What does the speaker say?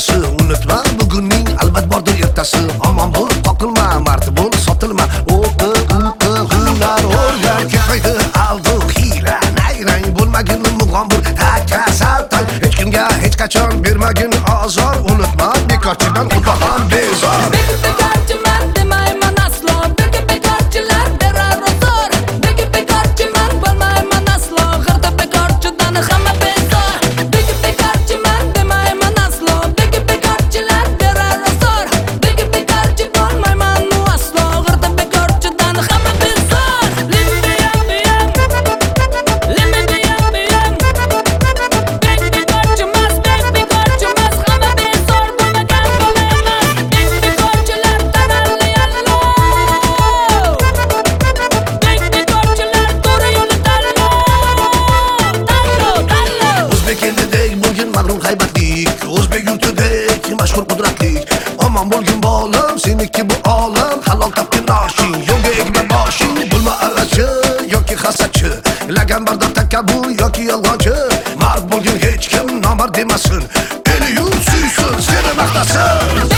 kechasi. Unutma bugunning albat bordir ertasi. Omon bo'l, qoqilma, marti bo'l, sotilma. O'qi, hunar o'rgan, ketmaydi aldoq hiyla. Nayrang bo'lmagin mug'ombir, takasal. Hech kimga hech qachon bermagin azor. Unutma bekorchidan xudo ham bezor. Bekorchiman demayman aslo. Bekorchilar berar uzr. Bekorchiman bo'lmayman aslo. G'irda bekorchidan hamma bezor. Bekorchiman demayman aslo. Bekorchilar berar uzr. Bekorchi bo'lmayman aslo. G'irda bekorchidan hamma bezor. Limdiyam bekorchimas hamma bezor bo'lmagan bo'lmayman. Bekorchilar tanalli allo. Bekorchilar to'g'ri yo'lda tanlo. O'zbek elidek bo'lgin mag'rur haybatlik, o'zbek yurtidek mashhur qudratlik. Omon bo'lgin bolam, seniki bu olam, halol topgin oshing, yo'lga egma boshing. Bo'lma arachi yoki hasadchi, laganbardor takabbur yoki yolg'onchi. Mard bo'lgin hech kim nomard demasin, eli yurt suysin, seni maqtasin.